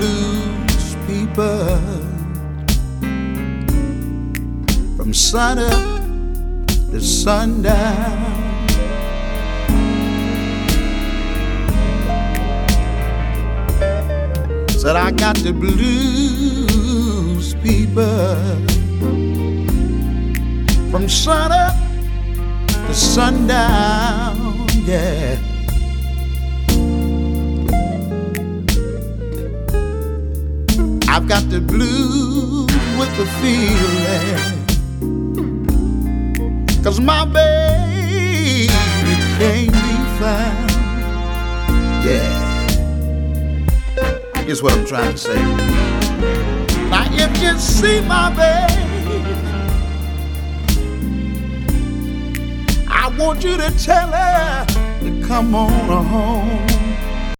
blues, people, from sun up to sundown. Said I got the blues, people, from sun up to sundown, yeah. I've got the blues with the feeling, 'cause my baby can't be found, yeah. Here's what I'm trying to say. Now if you see my baby, I want you to tell her to come on home.